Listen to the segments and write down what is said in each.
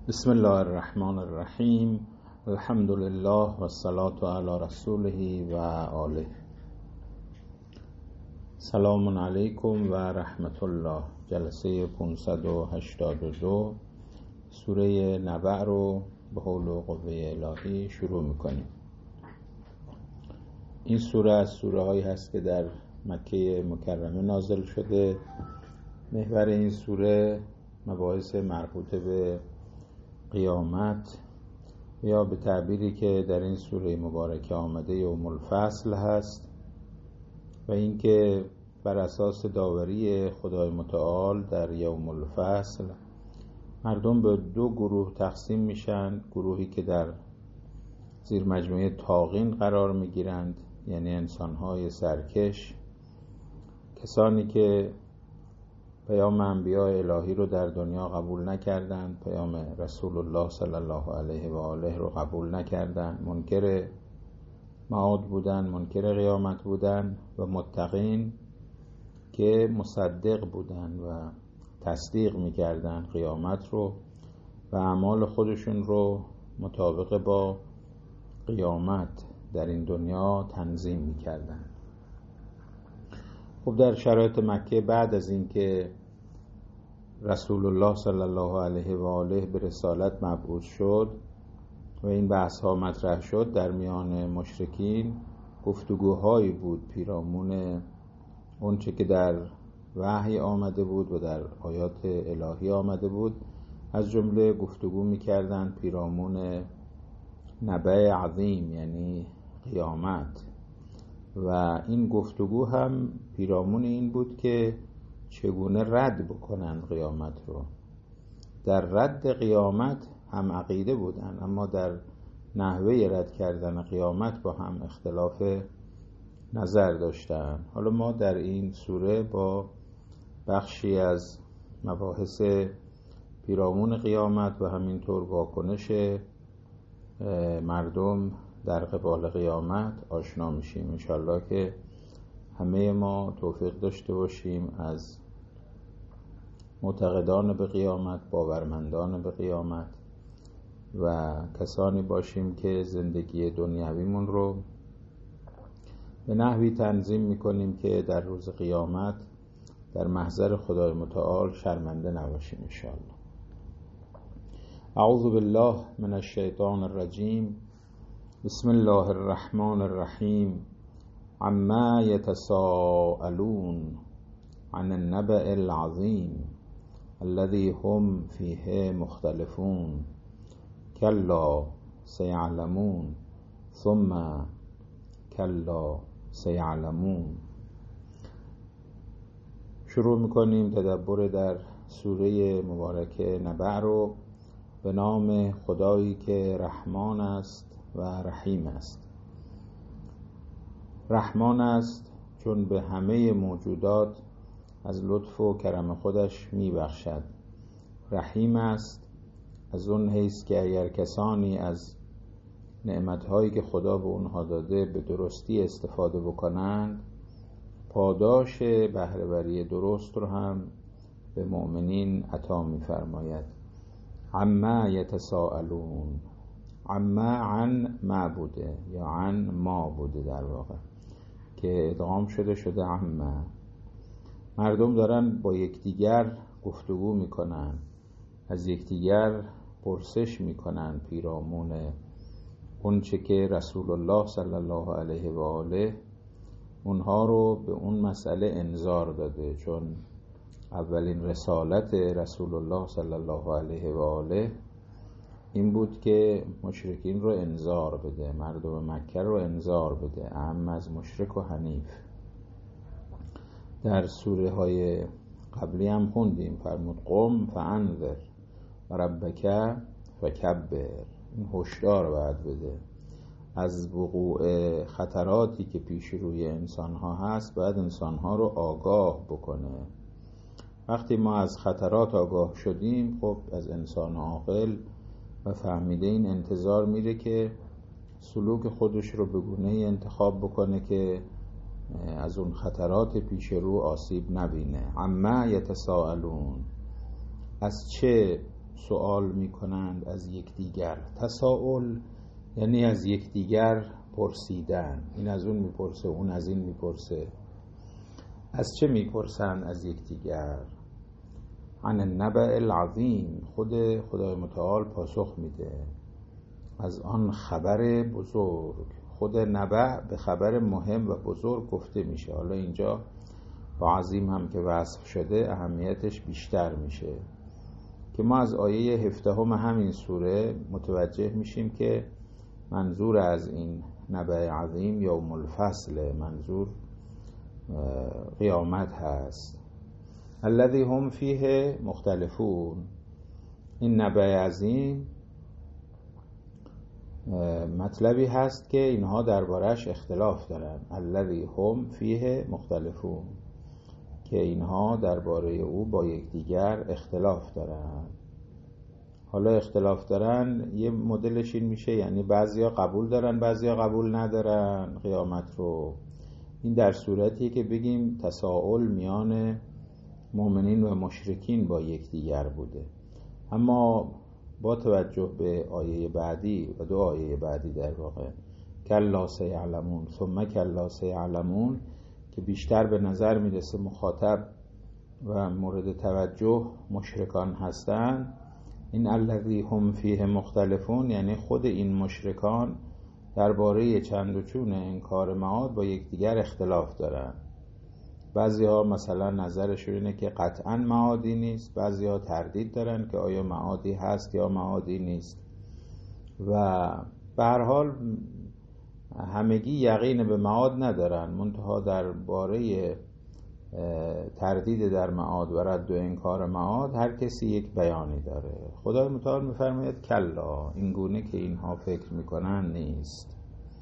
بسم الله الرحمن الرحیم. الحمد لله و الصلاة علی رسوله و آله. سلام علیکم و رحمت الله. جلسه 582 سوره نبع رو به حول و قوه الهی شروع میکنیم. این سوره از سوره هایی هست که در مکه مکرمه نازل شده. محور این سوره مباحث مربوطه به قیامت یا به تعبیری که در این سوره مبارکه آمده یوم الفصل هست و اینکه بر اساس داوری خدای متعال در یوم الفصل مردم به دو گروه تقسیم میشن. گروهی که در زیر مجموعه طاغین قرار میگیرند، یعنی انسانهای سرکش، کسانی که پیام انبیاء الهی رو در دنیا قبول نکردند، پیام رسول الله صلی الله علیه و آله رو قبول نکردند، منکر معاد بودن، منکر قیامت بودن، و متقین که مصدق بودن و تصدیق میکردن قیامت رو و اعمال خودشون رو مطابق با قیامت در این دنیا تنظیم میکردن. خب در شرایط مکه بعد از اینکه رسول الله صلی الله علیه و آله به رسالت مبعوث شد و این بحث ها مطرح شد، در میان مشرکین گفتگوهایی بود پیرامون اون چه که در وحی آمده بود و در آیات الهی آمده بود. از جمله گفتگو میکردند پیرامون نبع عظیم، یعنی قیامت، و این گفتگو هم پیرامون این بود که چگونه رد بکنن قیامت رو. در رد قیامت هم عقیده بودن، اما در نحوه رد کردن قیامت با هم اختلاف نظر داشتن. حالا ما در این سوره با بخشی از مباحث پیرامون قیامت و همینطور واکنش مردم در قبال قیامت آشنا میشیم. انشالله که همه ما توفیق داشته باشیم از معتقدان به قیامت، باورمندان به قیامت و کسانی باشیم که زندگی دنیویمون رو به نحوی تنظیم میکنیم که در روز قیامت در محضر خدای متعال شرمنده نباشیم انشالله. اعوذ بالله من الشیطان الرجیم. بسم الله الرحمن الرحیم. عما يتساءلون عن النبأ العظیم الذي هم فیه مختلفون کلا سیعلمون ثم کلا سیعلمون. شروع میکنیم تدبر در سوره مبارکه نبع رو به نام خدایی که رحمان است و رحیم است. رحمان است چون به همه موجودات از لطف و کرم خودش میبخشد. رحیم است از اون حیث که اگر کسانی از نعمتهایی که خدا به اونها داده به درستی استفاده بکنند، پاداش بهره‌وری درست رو هم به مؤمنین عطا میفرماید. عما یتساءلون، عما عن معبوده یا عن ما بوده در واقع که ادغام شده عما. مردم دارن با یکدیگر گفتگو میکنن، از یکدیگر پرسش میکنن پیرامون اون چه که رسول الله صلی الله علیه و آله اونها رو به اون مسئله انذار داده، چون اولین رسالت رسول الله صلی الله علیه و آله این بود که مشرکین رو انذار بده، مردم مکه رو انذار بده، اهم از مشرک و حنیف. در سوره های قبلی هم خوندیم، فرمود قم فانذر و ربک فکبر. این هشدار باید بده از وقوع خطراتی که پیش روی انسان ها هست، باید انسان ها رو آگاه بکنه. وقتی ما از خطرات آگاه شدیم، خب از انسان عاقل و فهمیده این انتظار میره که سلوک خودش رو به گونه‌ای انتخاب بکنه که از اون خطرات پیش رو آسیب نبینه. عما یتساءلون، از چه سوال میکنند از یکدیگر. تساؤل یعنی از یکدیگر پرسیدن، این از اون میپرسه، اون از این میپرسه. از چه میپرسند از یکدیگر؟ عن النبأ العظیم، خدای متعال پاسخ میده از آن خبر بزرگ. خود نبأ به خبر مهم و بزرگ گفته میشه. حالا اینجا با عظیم هم که وصف شده اهمیتش بیشتر میشه که ما از آیه 17 همین سوره متوجه میشیم که منظور از این نبأ عظیم یوم الفصل، منظور قیامت هست. الذی هم فیه مختلفون، این نبأ عظیم مطلبی هست که اینها دربارش اختلاف دارن. الذی هم فیه مختلفون، که اینها درباره او با یکدیگر اختلاف دارن. حالا اختلاف دارن یه مدلش این میشه، یعنی بعضیا قبول دارن بعضیا قبول ندارن قیامت رو. این در صورتیه که بگیم تساؤل میان مؤمنین و مشرکین با یکدیگر بوده. اما با توجه به آیه بعدی و دو آیه بعدی در واقع، کلا سیعلمون ثم کلا سیعلمون، که بیشتر به نظر میرسه مخاطب و مورد توجه مشرکان هستند. این الذی هم فیه مختلفون یعنی خود این مشرکان درباره چند و چون انکار معاد با یکدیگر اختلاف دارن. بعضی ها مثلا نظرشون اینه که قطعا معادی نیست، بعضی ها تردید دارن که آیا معادی هست یا معادی نیست. و به هر حال همگی یقین به معاد ندارن، منتها درباره تردید در معاد و رد و انکار معاد هر کسی یک بیانی داره. خدای متعال میفرماید کلا، این گونه که اینها فکر میکنن نیست.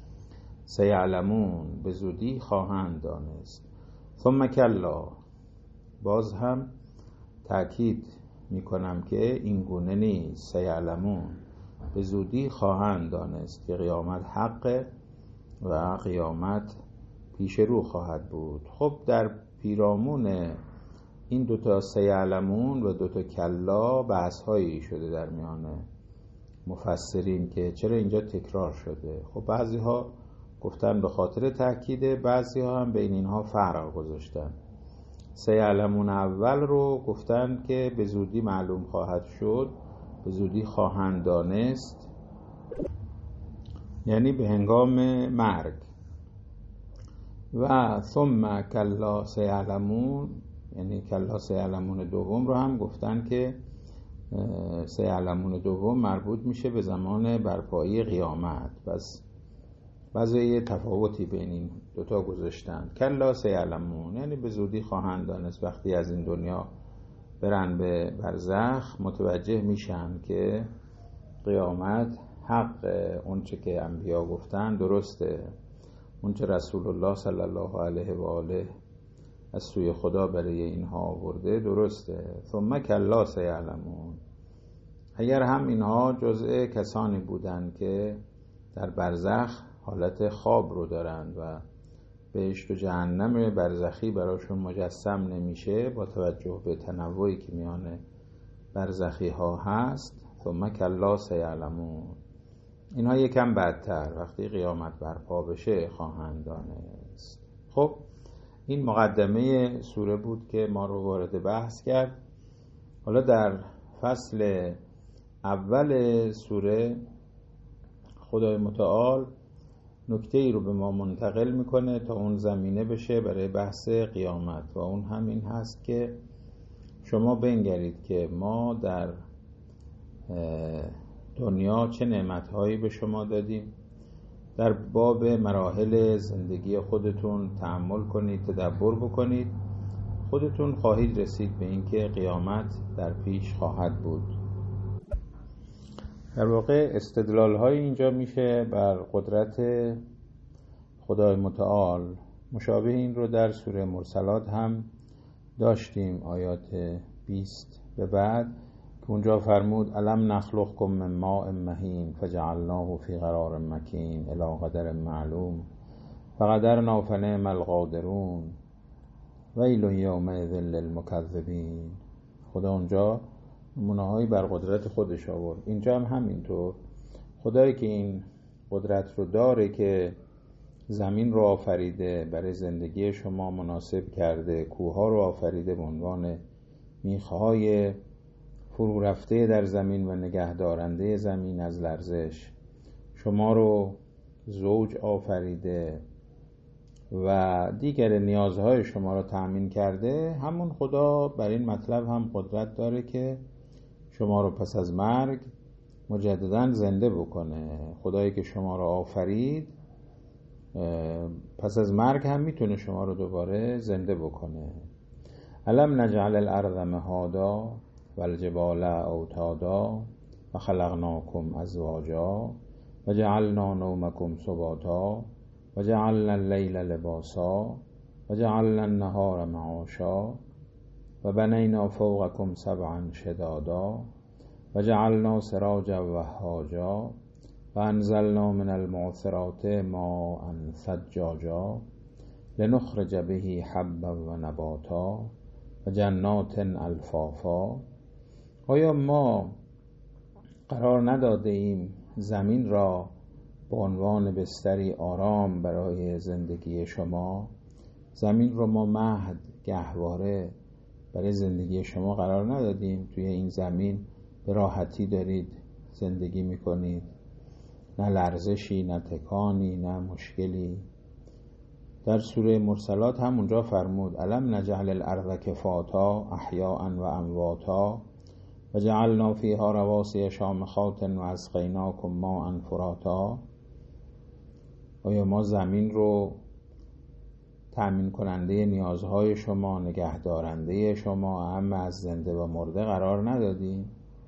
سیعلمون، به زودی خواهند دانست. ثم کلا، باز هم تأکید میکنم که این گونه نیست. سیعلمون، به زودی خواهند دانست که قیامت حق و قیامت پیش رو خواهد بود. خب در پیرامون این دوتا سیعلمون و دوتا کلا بحث هایی شده در میان مفسرین که چرا اینجا تکرار شده. خب بعضی ها گفتن به خاطر تأکیده، بعضی ها هم بین اینها فرق گذاشتن. سیعلمون اول رو گفتن که به زودی معلوم خواهد شد، به زودی خواهند دانست، یعنی به هنگام مرگ. و ثم کلا سیعلمون، یعنی کلا سیعلمون دوم رو هم گفتن که سیعلمون دوم مربوط میشه به زمان برپایی قیامت. بس بعضی تفاوتی بین این دوتا گذاشتن. کلا سیعلمون یعنی به زودی خواهند دانست، وقتی از این دنیا برن به برزخ متوجه میشن که قیامت حق، اون چه که انبیا گفتن درسته، اون چه رسول الله صلی الله علیه و آله از سوی خدا برای اینها آورده درسته. ثم کلا سیعلمون، اگر هم اینها جزء کسانی بودن که در برزخ حالت خواب رو دارند و بهشت و جهنم برزخی براشون مجسم نمیشه با توجه به تنوعی که میان برزخی ها هست، ثم کلا سیعلمون، اینها یکم بدتر وقتی قیامت برپا بشه خواهند دانست. خب این مقدمه سوره بود که ما رو وارد بحث کرد. حالا در فصل اول سوره خدای متعال نکته ای رو به ما منتقل میکنه تا اون زمینه بشه برای بحث قیامت، و اون همین هست که شما بنگرید که ما در دنیا چه نعمتهایی به شما دادیم. در باب مراحل زندگی خودتون تأمل کنید، تدبر بکنید، خودتون خواهید رسید به اینکه قیامت در پیش خواهد بود. در واقع استدلال های اینجا میشه بر قدرت خدای متعال. مشابه این رو در سوره مرسلات هم داشتیم، آیات 20 به بعد، که اونجا فرمود الم نخلقکم من ماء مهین فجعلناه فی قرار مکین الی قدر معلوم فقدرنا فنعم القادرون ویل یومئذ للمکذبین. خدا اونجا نمونه‌هایی بر قدرت خودش آورد. اینجا هم همینطور. خدایی که این قدرت رو داره که زمین رو آفریده، برای زندگی شما مناسب کرده، کوه‌ها رو آفریده به عنوان میخهای فرو رفته در زمین و نگهدارنده زمین از لرزش، شما رو زوج آفریده و دیگر نیازهای شما رو تأمین کرده. همون خدا بر این مطلب هم قدرت داره که شما رو پس از مرگ مجددا زنده بکنه. خدایی که شما رو آفرید پس از مرگ هم میتونه شما رو دوباره زنده بکنه. الم نجعل الارض مهادا والجبال اوتادا و خلقناکم ازواجا و جعلنا نومکم سباتا و جعلنا اللیل لباسا و جعلنا النهار معاشا و بنینا فوقکم سبعا شدادا و جعلنا سراجا وهاجا و انزلنا من المعصرات ماء ثجاجا لنخرج به حبا و نباتا و جنات الفافا. آیا ما قرار نداده ایم زمین را به عنوان بستری آرام برای زندگی شما؟ زمین رو ما مهد، گهواره برای زندگی شما قرار ندادیم؟ توی این زمین به راحتی دارید زندگی میکنید، نه لرزشی، نه تکانی، نه مشکلی. در سوره مرسلات هم اونجا فرمود الم نجعل الارض کفاتا احیاء و امواتا و جعلنا فیها رواسی شامخات و اسقیناکم ماء فراتا. آیا ما زمین رو تأمین کننده نیازهای شما، نگهدارنده شما، اهم از زنده و مرده قرار ندادیم؟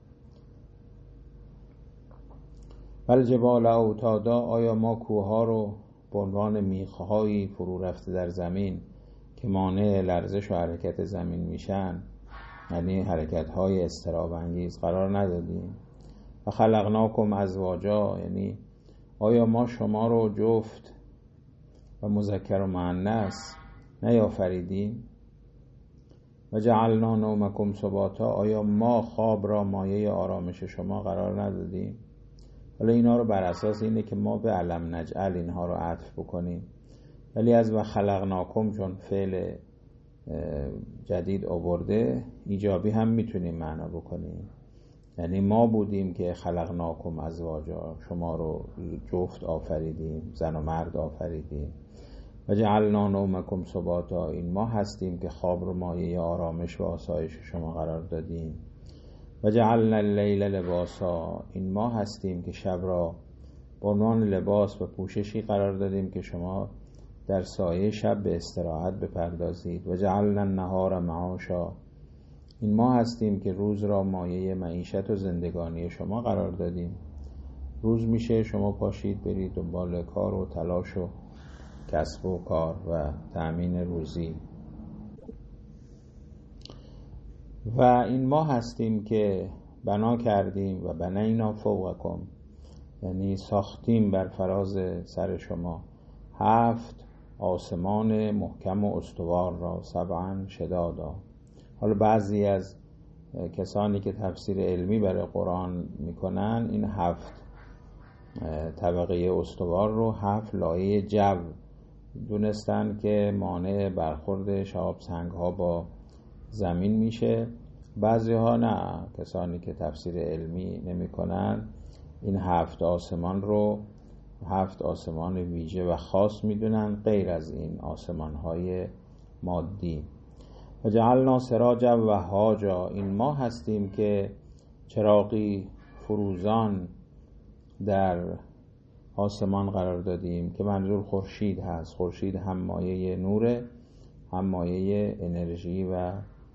والجبال اوتادا. آیا ما کوه‌ها رو به عنوان میخهایی فرو رفته در زمین که مانع لرزش و حرکت زمین میشن، یعنی حرکت‌های اضطراب انگیز، قرار ندادیم؟ و خلقناکم ازواجا. یعنی آیا ما شما رو جفت و مذکر و مؤنث نیافریدیم؟ و جعلنا نومکم سباتا. آیا ما خواب را مایه آرامش شما قرار ندادیم؟ حالا اینا رو بر اساس اینه که ما به علم نجعل اینها رو عطف بکنیم، ولی از و خلقناکم چون فعل جدید آورده ایجابی هم میتونیم معنا بکنیم. یعنی ما بودیم که خلقناکم ازواجا، شما رو جفت آفریدیم، زن و مرد آفریدیم. و جعلنا نومکم سباتا. این ما هستیم که خواب رو مایه آرامش و آسایش شما قرار دادیم. و جعلنا اللیل لباسا. این ما هستیم که شب را به عنوان لباس و پوششی قرار دادیم که شما در سایه شب به استراحت بپردازید. و جعلنا النهار معاشا. این ما هستیم که روز را مایه معیشت و زندگانی شما قرار دادیم. روز میشه شما پاشید برید دنبال کار و تلاش و کسب و کار و تأمین روزی. و این ما هستیم که بنا کردیم و بنینا فوقکم، یعنی ساختیم بر فراز سر شما 7 آسمان محکم و استوار را، سبعا شدادا. حالا بعضی از کسانی که تفسیر علمی برای قرآن میکنن این 7 طبقه استوار رو 7 لایه جو دونستن که مانع برخورد شهاب سنگ ها با زمین میشه. بعضی ها نه، کسانی که تفسیر علمی نمی کنن این 7 آسمان رو 7 آسمان ویژه و خاص میدونن غیر از این آسمان های مادی. و جعلنا سراجا وهاجا. این ما هستیم که چراغی فروزان در آسمان قرار دادیم که منظور خورشید هست. خورشید هم مایه نوره، هم مایه انرژی و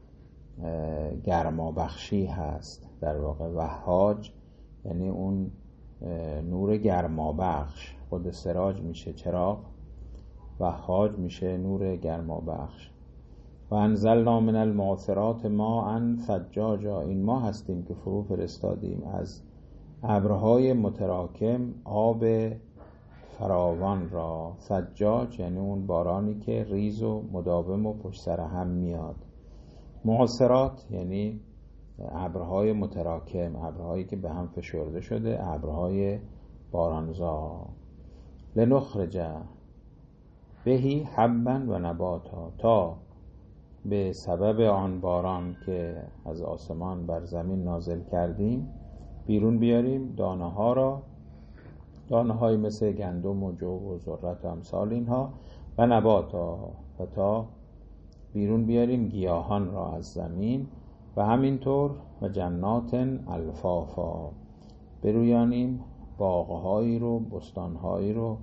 گرما بخشی هست. در واقع وهاج یعنی اون نور گرما بخش، خود سراج میشه چراغ، وهاج میشه نور گرما بخش. و انزلنا من المعصرات ماء ثجاجا. این ما هستیم که فرو فرستادیم از ابرهای متراکم آب فراوان را. ثجاج یعنی اون بارانی که ریز و مداوم و پشت سر هم میاد. معصرات یعنی ابرهای متراکم، ابرهایی که به هم فشرده شده، ابرهای بارانزا. لنخرج بهی حبا و نباتا، تا به سبب آن باران که از آسمان بر زمین نازل کردیم بیرون بیاریم دانه ها را، دانه های مثل گندم و جو و ذرت و امثال اینها، و نباتا، و تا بیرون بیاریم گیاهان را از زمین، و همینطور و جنات الفافا، برویانیم باغهایی رو، بستانهایی رو.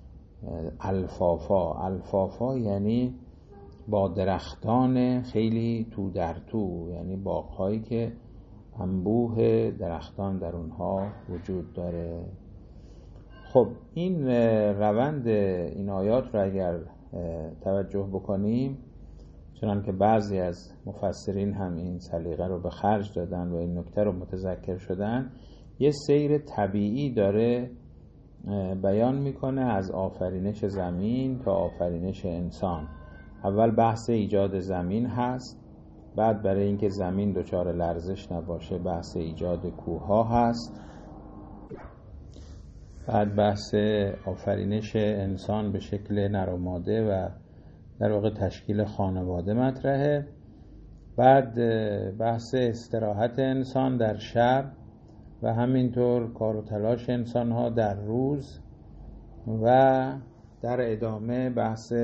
الفافا یعنی با درختان خیلی تو در تو، یعنی باغهایی که انبوه درختان در اونها وجود داره. خب این روند این آیات رو اگر توجه بکنیم، چنان که بعضی از مفسرین هم این سلیقه رو به خرج دادن و این نکته رو متذکر شدن، یه سیر طبیعی داره بیان میکنه از آفرینش زمین تا آفرینش انسان. اول بحث ایجاد زمین هست، بعد برای اینکه زمین دچار لرزش نباشه بحث ایجاد کوه‌ها هست، بعد بحث آفرینش انسان به شکل نر و ماده و در واقع تشکیل خانواده مطرحه، بعد بحث استراحت انسان در شب و همینطور کار و تلاش انسان‌ها در روز، و در ادامه بحث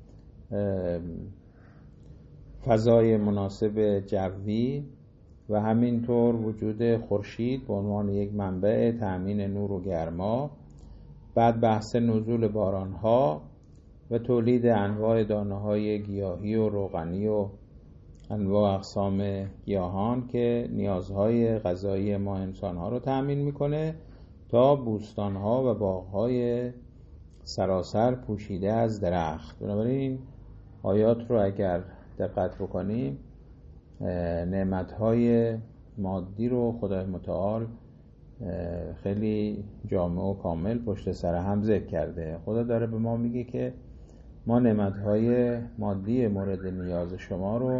فضای مناسب جوی و همینطور وجود خورشید به عنوان یک منبع تأمین نور و گرما، بعد بحث نزول باران‌ها و تولید انواع دانه‌های گیاهی و روغنی و انواع اقسام گیاهان که نیازهای غذایی ما انسان‌ها رو تأمین میکنه، تا بوستان‌ها و باغ‌های سراسر پوشیده از درخت. بنابراین آیات رو اگر دقت بکنیم، نعمت‌های مادی رو خدای متعال خیلی جامع و کامل پشت سر هم ذکر کرده. خدا داره به ما میگه که ما نعمت‌های مادی مورد نیاز شما رو،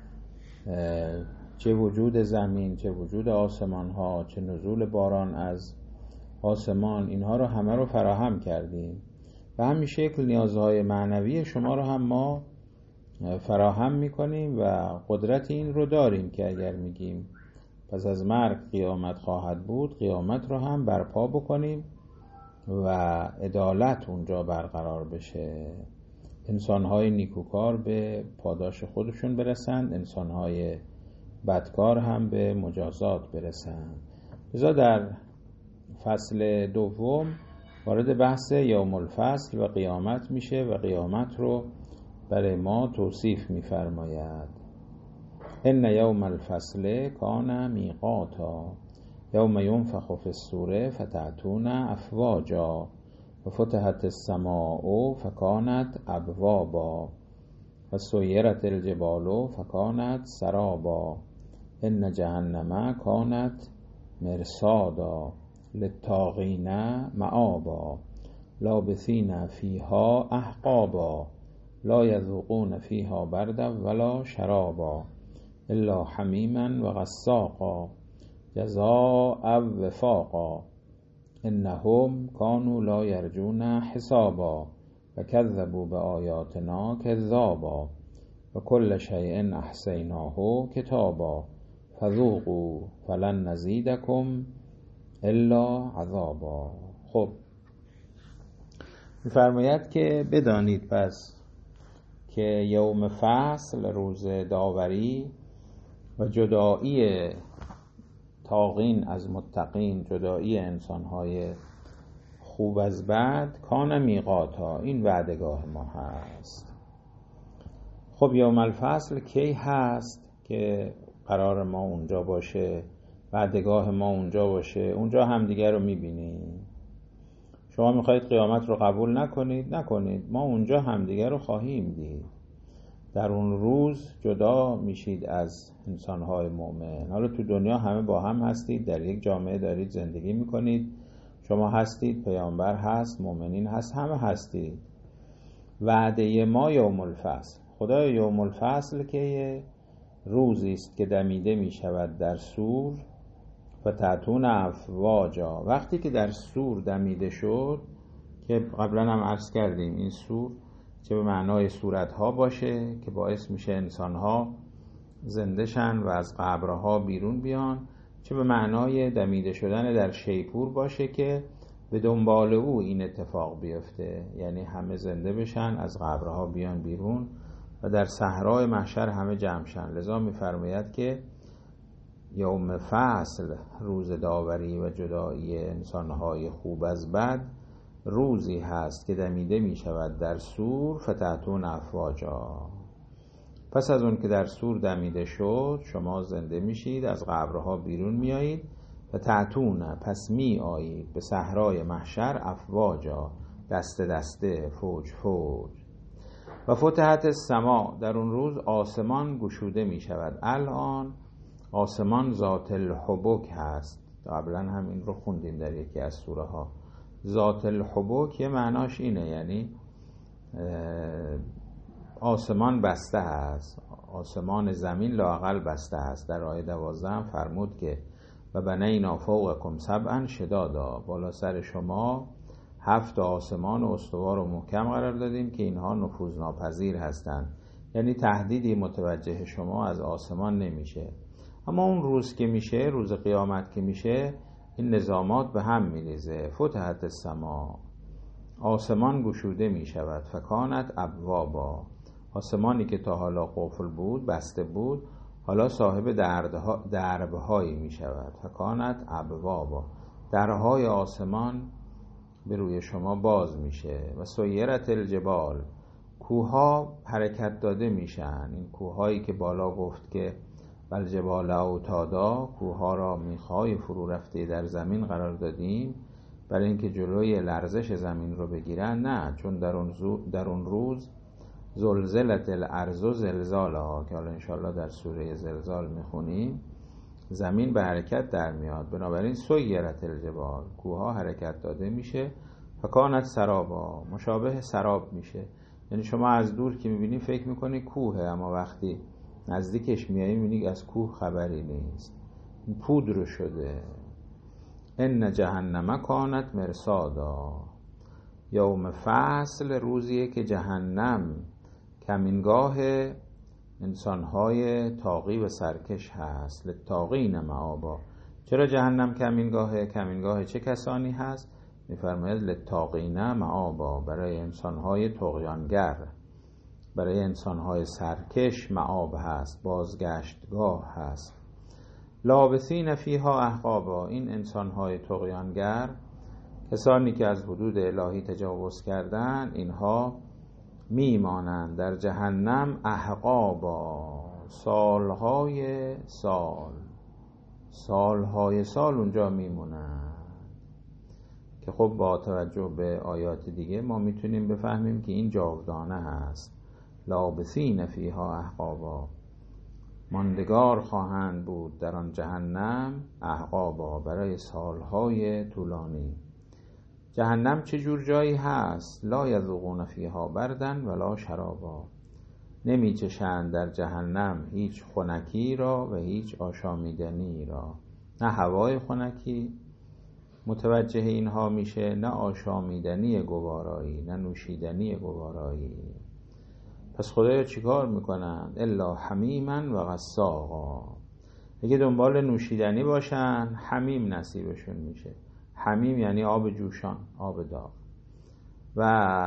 چه وجود زمین، چه وجود آسمان ها، چه نزول باران از آسمان، اینها رو همه رو فراهم کردیم. و همین شکل نیازهای معنوی شما رو هم ما فراهم میکنیم و قدرت این رو داریم که اگر میگیم پس از مرگ قیامت خواهد بود، قیامت رو هم برپا بکنیم و عدالت اونجا برقرار بشه، انسانهای نیکوکار به پاداش خودشون برسند، انسانهای بدکار هم به مجازات برسند. لذا در فصل دوم وارد بحث یوم الفصل و قیامت میشه و قیامت رو برای ما توصیف میفرماید. ان یوم الفصل کان میقاتا، یوم ینفخ فی الصور فتأتون افواجا، و فتحت السماء فکانت ابوابا، و سیرت الجبال فکانت سرابا، ان جهنم کانت مرصادا للطاغین مآبا، لابثین فیها احقابا، لا یذوقون فیها بردا ولا شرابا الا حمیما و غساقا جزاء وفاقا، انهم کانوا لا یرجون حسابا و کذبوا بآیاتنا کذابا، و کل شیء احصیناه کتابا فذوقوا فلن نزیدکم الا عذابا. خب می‌فرماید که بدانید پس که یوم فصل، روز داوری و جدایی طاغین از متقین، جدایی انسان‌های خوب از بد، کان میقاتا، این وعدگاه ما هست. خب یوم الفصل کی هست که قرار ما اونجا باشه، وعدگاه ما اونجا باشه؟ اونجا همدیگر رو میبینیم. شما میخواید قیامت رو قبول نکنید، ما اونجا همدیگر رو خواهیم دید. در اون روز جدا میشید از انسان‌های مؤمن. حالا تو دنیا همه با هم هستید، در یک جامعه دارید زندگی میکنید، شما هستید، پیامبر هست، مؤمنین هست، همه هستید. وعده ما یوم الفصل. خدای یوم الفصل که روزی است که دمیده می شود در سور فتأتون افواجا. وقتی که در سور دمیده شد، که قبلا هم عرض کردیم این سور چه به معنای صورتها باشه که باعث میشه انسانها زنده شن و از قبرها بیرون بیان، چه به معنای دمیده شدن در شیپور باشه که به دنبال او این اتفاق بیفته، یعنی همه زنده بشن، از قبرها بیان بیرون و در صحرای محشر همه جمع شن. لذا میفرماید که یوم فصل، روز داوری و جدایی انسانهای خوب از بد، روزی هست که دمیده می شود در سور فتأتون افواجا. پس از اون که در سور دمیده شد، شما زنده میشید، از قبرها بیرون میایید و تأتون، پس می آیید به صحرای محشر افواجا، دسته دسته، فوج فوج. و فتحت السما، در اون روز آسمان گشوده می شود. الان آسمان ذات الحبک هست، قبلا هم این رو خوندیم در یکی از سوره ها. ذات الحبک یه معناش اینه، یعنی آسمان بسته هست، آسمان زمین لااقل بسته هست. در آیه 12 هم فرمود که و بنینا فوقکم سبعا شدادا، بالا سر شما 7 آسمان استوار و محکم قرار دادیم که اینها نفوذناپذیر هستند، یعنی تهدیدی متوجه شما از آسمان نمیشه. اما اون روز که میشه، روز قیامت که میشه، این نظامات به هم میریزه. فتحت السما، آسمان گشوده میشود. فکانت ابوابا، آسمانی که تا حالا قفل بود، بسته بود، حالا صاحب دربهایی میشود. فکانت ابوابا، درهای آسمان به روی شما باز میشه. و سیرت الجبال، کوها حرکت داده میشن. این کوهایی که بالا گفت که والجبال اوتادا، کوها را میخای فرو رفته در زمین قرار دادیم برای اینکه جلوی لرزش زمین رو بگیرن. نه، چون در اون روز زلزلت الارض زلزالها، که حالا انشاءالله در سوره زلزال میخونیم، زمین به حرکت در میاد. بنابراین سیرت الجبال، کوها حرکت داده میشه. فکانت سرابا، مشابه سراب میشه. یعنی شما از دور که میبینی فکر میکنی کوهه، اما وقتی نزدیکش میایی میبینی از کوه خبری نیست، پودر شده. ان جهنم کانت مرصادا، یوم فصل، روزیه که جهنم کمینگاه انسانهای تاغی و سرکش هست. للطاغین مآبا، چرا جهنم کمینگاهه؟ کمینگاه چه کسانی هست؟ میفرماید للطاغین مآبا، برای انسانهای طغیانگر، برای انسانهای سرکش مآب هست، بازگشتگاه هست. لابثین فیها احقابا، این انسانهای طغیانگر، کسانی که از حدود الهی تجاوز کردن، اینها میمانند در جهنم احقابا، سالهای سال اونجا میمونند. که خب با توجه به آیات دیگه ما میتونیم بفهمیم که این جاودانه هست. لابثین فیها احقابا، ماندگار خواهند بود در آن جهنم، احقابا، برای سالهای طولانی. جهنم چه جور جایی هست؟ لا یذوقون فیها بردن ولا شرابا، نمی چشند در جهنم هیچ خنکی را و هیچ آشامیدنی را. نه هوای خنکی متوجه اینها میشه، نه آشامیدنی گوارایی، نه نوشیدنی گوارایی. پس خدایا چیکار میکنن؟ الا حمیما و غساقا، اگه دنبال نوشیدنی باشن حمیم نصیبشون میشه. حمیم یعنی آب جوشان، آب داغ. و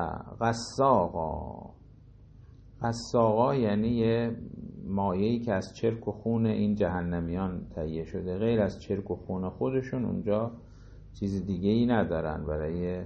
غساقا یعنی یه مایه‌ای که از چرک و خون این جهنمیان تهیه شده. غیر از چرک و خون خودشون اونجا چیز دیگه ای ندارن برای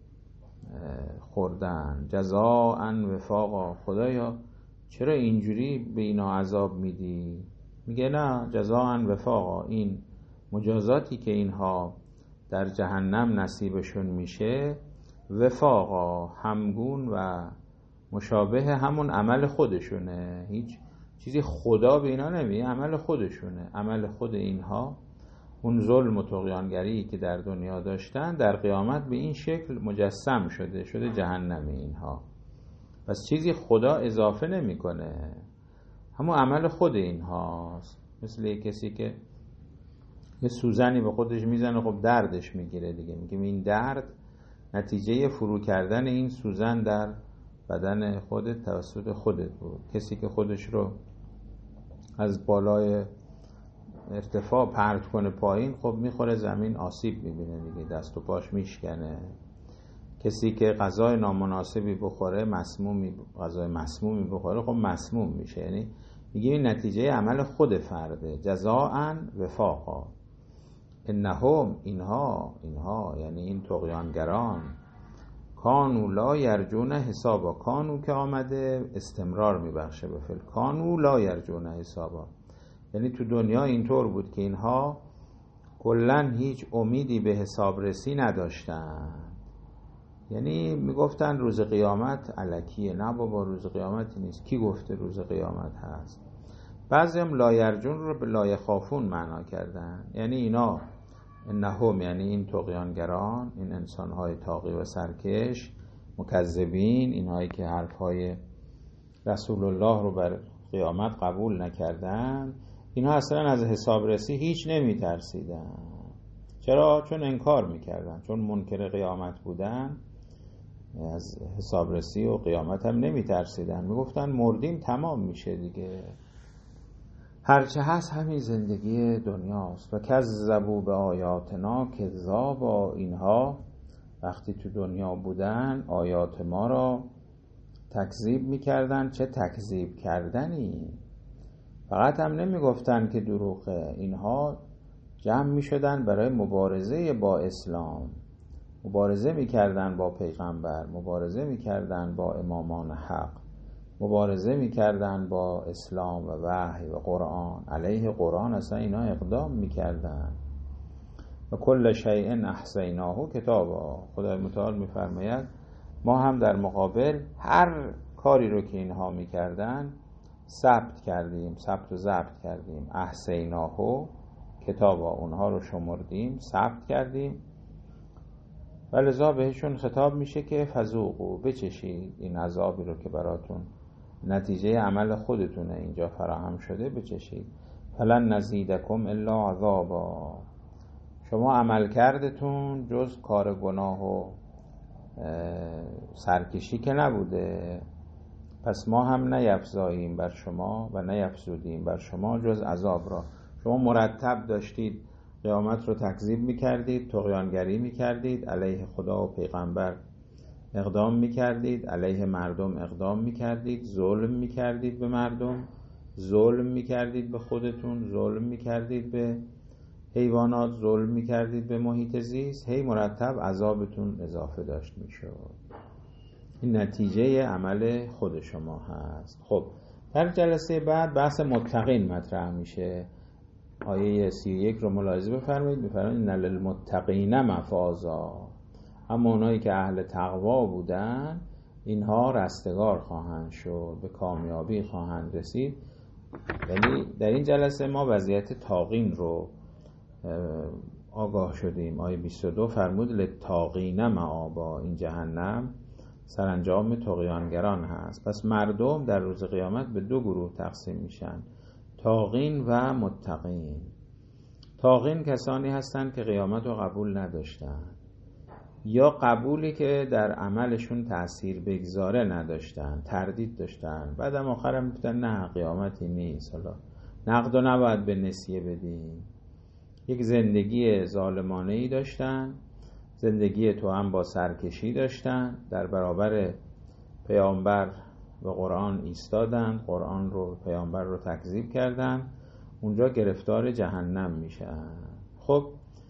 خوردن. جزاء وفاقا، خدایا چرا اینجوری به اینا عذاب میدی؟ میگه نه، جزاء وفاقا، این مجازاتی که اینها در جهنم نصیبشون میشه، وفاقا، همگون و مشابه همون عمل خودشونه. هیچ چیزی خدا به اینا نمیگه، عمل خودشونه. عمل خود اینها، اون ظلم و طغیانگری که در دنیا داشتن، در قیامت به این شکل مجسم شده جهنم اینها. پس چیزی خدا اضافه نمیکنه. همون عمل خود اینهاست. مثل یک کسی که یه سوزنی به خودش میزنه، خب دردش میگیره دیگه، میگیم این درد نتیجه فرو کردن این سوزن در بدن خودت توسط خودت بود. کسی که خودش رو از بالای ارتفاع پرت کنه پایین، خب میخوره زمین، آسیب میبینه دیگه، دست و پاش میشکنه. کسی که غذای نامناسبی بخوره، غذای مسمومی بخوره، خب مسموم میشه. یعنی میگه این نتیجه عمل خود فرده. جزاء وفاقا انهم، اینها یعنی این طغیانگران، کانو لا یرجون حسابا. کانو که آمده استمرار میبخشه به فعل، کانو لا یرجون حسابا، یعنی تو دنیا اینطور بود که اینها کلن هیچ امیدی به حسابرسی نداشتن. یعنی میگفتن روز قیامت الکیه. نه بابا، روز قیامتی نیست. کی گفته روز قیامت هست؟ بعضی هم لایرجون رو به لایخافون معنا کردن. یعنی اینا انهم، یعنی این طغیانگران، این انسانهای طاغی و سرکش، مکذبین، اینهایی که حرفهای رسول الله رو بر قیامت قبول نکردن، اینها اصلا از حسابرسی هیچ نمی ترسیدن. چرا؟ چون انکار میکردن، چون منکر قیامت بودن، از حسابرسی و قیامت هم نمی ترسیدن. میگفتن مردیم تمام میشه دیگه، هرچه هست همین زندگی دنیاست. و کذبوا به آیاتنا کذابا، اینها وقتی تو دنیا بودن آیات ما را تکذیب میکردن. چه تکذیب کردنی! فقط هم نمیگفتن که دروغه، اینها جمع میشدن برای مبارزه با اسلام، مبارزه میکردن با پیغمبر، مبارزه میکردن با امامان حق، مبارزه میکردن با اسلام و وحی و قرآن. علیه قرآن اصلا اینا اقدام میکردن. و کل شیء احصیناه کتابا. خدای متعال میفرماید ما هم در مقابل هر کاری رو که اینها میکردن ثبت کردیم، ثبت و ضبط کردیم. احصیناه کتابا، اونها رو شمردیم، ثبت کردیم. و لذا بهشون خطاب میشه که فذوقوا، بچشید این عذابی رو که براتون نتیجه عمل خودتونه اینجا فراهم شده، بچشید. فلن نزیدکم الا عذابا، شما عمل کردتون جز کار گناه و سرکشی که نبوده، پس ما هم نیفزاییم بر شما و نیفزودیم بر شما جز عذاب را. شما مرتب داشتید قیامت رو تکذیب میکردید، طغیانگری میکردید، علیه خدا و پیغمبر اقدام میکردید، علیه مردم اقدام میکردید، ظلم میکردید به مردم، ظلم میکردید به خودتون، ظلم میکردید به حیوانات، ظلم میکردید به محیط زیست. هی مرتب عذابتون اضافه داشت میشد. این نتیجه عمل خود شما هست. خب در جلسه بعد بحث متقین مطرح میشه. آیه 31 رو ملاحظه بفرمایید. میفرمایید ان للمتقین مفازا، اما اونایی که اهل تقوا بودن اینها رستگار خواهند شد، به کامیابی خواهند رسید. یعنی در این جلسه ما وضعیت طاغین رو آگاه شدیم. آیه 22 فرمود للطاغین مآبا، این جهنم سرانجام طغیانگران هست. پس مردم در روز قیامت به دو گروه تقسیم میشن، طاغین و متقین. طاغین کسانی هستند که قیامت رو قبول نداشتن، یا قبولی که در عملشون تأثیر بگذاره نداشتن، تردید داشتن، بعدم آخرم گفتن نه قیامتی نیست، حالا نقد و نباید به نسیه بدیم. یک زندگی ظالمانه‌ای داشتن، زندگی توأم با سرکشی داشتن، در برابر پیامبر و قرآن ایستادن، قرآن رو، پیامبر رو تکذیب کردن، اونجا گرفتار جهنم میشن. خب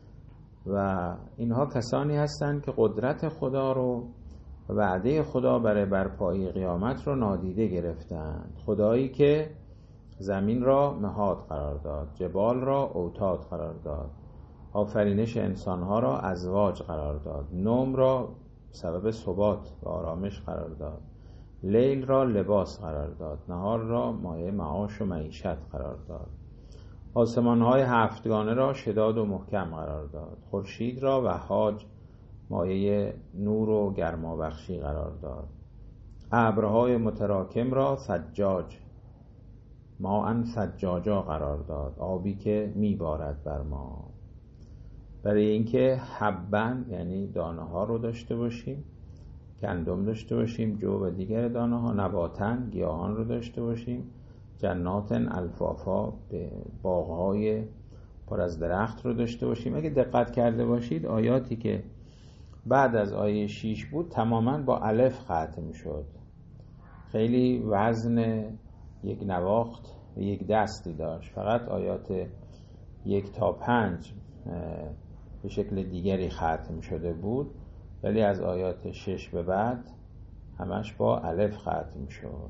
و اینها کسانی هستند که قدرت خدا رو و وعده خدا برای برپایی قیامت رو نادیده گرفتند. خدایی که زمین را مهاد قرار داد، جبال را اوتاد قرار داد، آفرینش انسانها را ازواج قرار داد، نوم را سبب ثبات و آرامش قرار داد، لیل را لباس قرار داد، نهار را مایه معاش و معیشت قرار داد، آسمانهای هفتگانه را شداد و محکم قرار داد، خورشید را وهاج مایه نور و گرمابخشی قرار داد، ابرهای متراکم را سجاج ماء ثجاجا قرار داد، آبی که میبارد بر ما. برای اینکه حبن یعنی دانه ها رو داشته باشیم، گندم داشته باشیم، جو و دیگر دانه ها، نباتن گیاهان رو داشته باشیم، جنات الفافا باغ‌های پر از درخت رو داشته باشیم. اگه دقت کرده باشید آیاتی که بعد از آیه 6 بود تماما با الف ختم شد. خیلی وزن یک نواخت و یک دستی داشت. فقط آیات 1 تا 5 به شکل دیگری ختم شده بود، ولی از آیات 6 به بعد همش با الف ختم شد.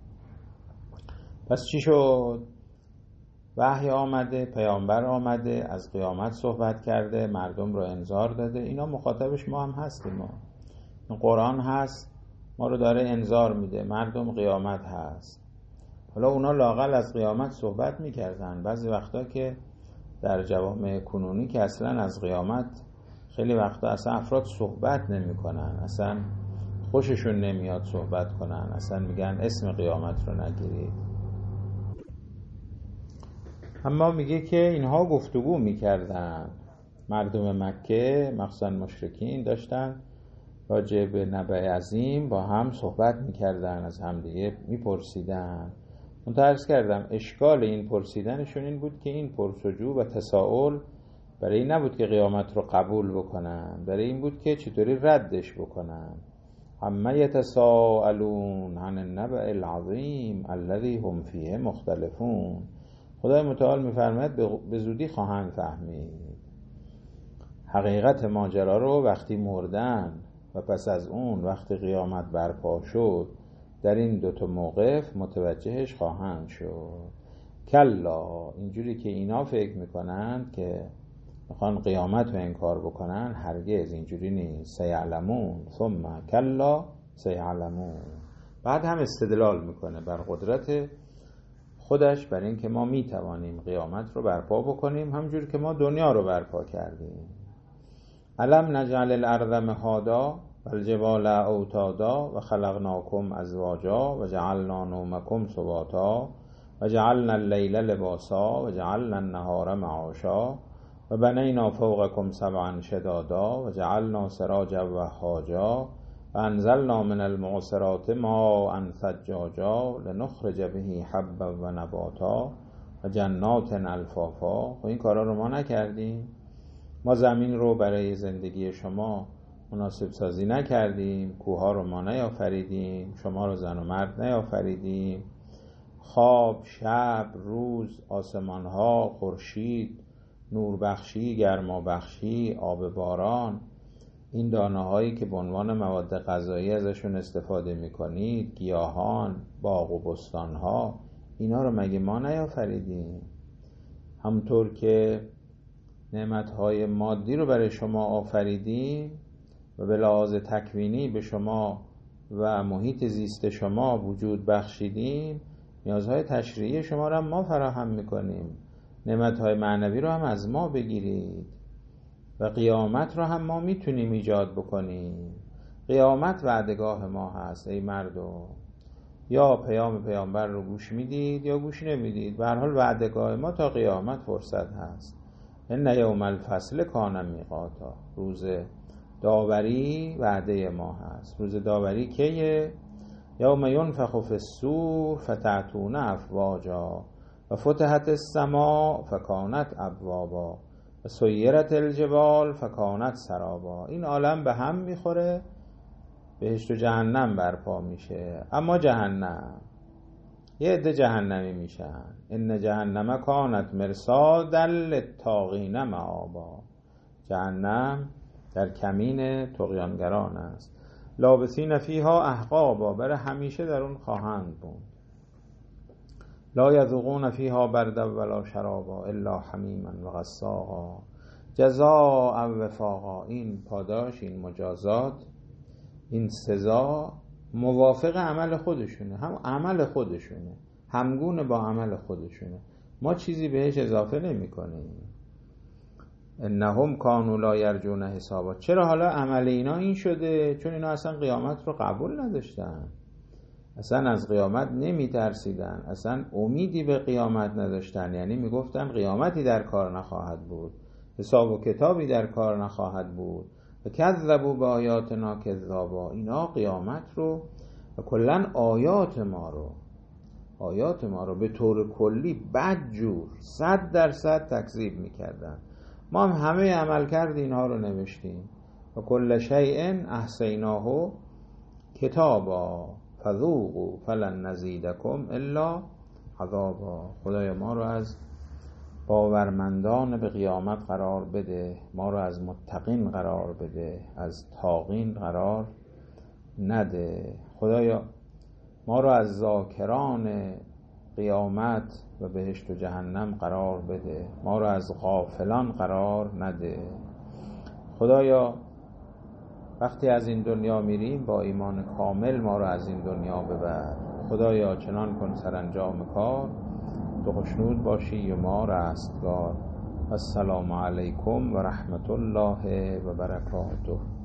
پس چی شد؟ وحی آمده، پیامبر آمده، از قیامت صحبت کرده، مردم رو انذار داده. اینا مخاطبش ما هم هستیم. ما این قرآن هست، ما رو داره انذار میده. مردم قیامت هست. حالا اونا لااقل از قیامت صحبت میکردن. بعضی وقتا که در جوامع کنونی که اصلا از قیامت خیلی وقتا اصلا افراد صحبت نمی کنن، اصلا خوششون نمیاد صحبت کنن، اصلا میگن اسم قیامت رو نگیرید. اما میگه که اینها گفتگو میکردن. مردم مکه مخصوصا مشرکین داشتن راجع به نبأ عظیم با هم صحبت میکردن، از همدیگه میپرسیدن. من عرض کردم اشکال این پرسیدنشون این بود که این پرسجو و تساؤل برای این نبود که قیامت رو قبول بکنن، برای این بود که چطوری ردش بکنن. اما یتساءلون عن النبأ العظیم الذی هم فیه مختلفون. خدای متعال میفرماید به زودی خواهند فهمید. حقیقت ماجرا رو وقتی مردن و پس از اون وقتی قیامت برپا شد در این دوتا موقف متوجهش خواهند شد. کلا، اینجوری که اینا فکر میکنند که میخوان قیامت رو انکار بکنن، هرگز اینجوری نیست. سیعلمون ثم کلا سیعلمون. بعد هم استدلال میکنه بر قدرت خودش، برای اینکه ما میتوانیم قیامت رو برپا بکنیم همجور که ما دنیا رو برپا کردیم. الم نجعل الارض مهادا والجبال اوتادا و خلقناکم ازواجا و جعلنا نومکم سباتا و جعلنا اللیل لباسا و جعلنا النهار معاشا و بنینا فوقکم سبعا شدادا و جعلنا سراجا وهاجا و انزلنا من المعصرات ماء ثجاجا لنخرج به حبا و نباتا و جنات الفافا. و این کارا رو ما نکردیم؟ ما زمین رو برای زندگی شما مناسب سازی نکردیم؟ کوها رو ما نیافریدیم؟ شما رو زن و مرد نیافریدیم؟ خواب، شب، روز، آسمانها، خورشید، نوربخشی، گرمابخشی، آب باران، این دانه هایی که به عنوان مواد غذایی ازشون استفاده میکنید، گیاهان، باغ و بستان ها، اینا رو مگه ما نیافریدیم؟ همونطور که نعمت های مادی رو برای شما آفریدیم و به لحاظ تکوینی به شما و محیط زیست شما وجود بخشیدیم، نیازهای تشریعی شما رو هم ما فراهم میکنیم. نعمتهای معنوی رو هم از ما بگیرید و قیامت رو هم ما میتونیم ایجاد بکنیم. قیامت وعدگاه ما هست ای مردم. یا پیامبر رو گوش میدید یا گوش نمیدید، به هر حال وعدگاه ما تا قیامت فرصت هست. ان یوم الفصل کان میقاتا. روز داوری وعده ما هست. روز داوری کیه؟ یوم ینفخ فی الصور فتأتون افواجا و فتحت السماء فکانت ابوابا و سیرت الجبال فکانت سرابا. این عالم به هم میخوره، بهشت و جهنم برپا میشه. اما جهنم، یه عده جهنمی میشن. ان جهنم کانت مرصادا للطاغین مآبا. جهنم در کمین طغیانگران است. لابثین فیها احقابا، برای همیشه در اون خواهند بود. لا یذوقون فیها بردا ولا شرابا الا حمیما و غساقا جزاء وفاقا. این پاداش، این مجازات، این سزا موافق عمل خودشونه، هم عمل خودشونه، همگونه با عمل خودشونه. ما چیزی بهش اضافه نمی کنیم. انهم کانوا لا یرجون حسابا. چرا حالا عمل اینا این شده؟ چون اینا اصلا قیامت رو قبول نداشتن. اصلا از قیامت نمی ترسیدن، اصلا امیدی به قیامت نداشتن. یعنی می گفتن قیامتی در کار نخواهد بود، حساب و کتابی در کار نخواهد بود. و کذبوا به آیاتنا کذابا، اینا قیامت رو و کلن آیات ما رو به طور کلی بدجور 100% تکذیب میکردن. ما هم همه عمل کرد اینها رو نوشتیم. و کل شیء احصیناه کتابا فذوقوا فلن نزیدکم الا عذابا. خدایا ما رو از باورمندان به قیامت قرار بده، ما رو از متقین قرار بده، از طاغین قرار نده. خدایا ما رو از ذاکران قیامت و بهشت و جهنم قرار بده، ما رو از غافلان قرار نده. خدایا وقتی از این دنیا میریم با ایمان کامل ما رو از این دنیا ببر. خدایا چنان کن سرانجام کار تو خوشنود باشی و ما رستگار. السلام علیکم و رحمت الله و برکاته.